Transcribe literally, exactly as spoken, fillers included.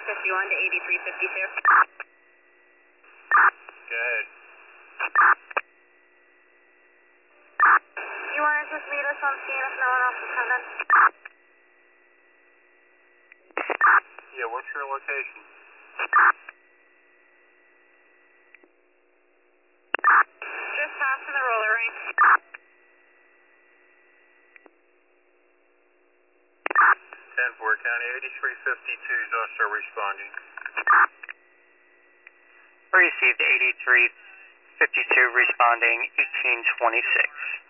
fifty-one to eighty-three fifty-two. Go ahead. You want to just meet us on scene if no one else is coming? Yeah, what's your location? Just passing the roller rink. ten four, County eighty-three fifty-two is also responding. Received eighty-three fifty-two responding eighteen twenty-six.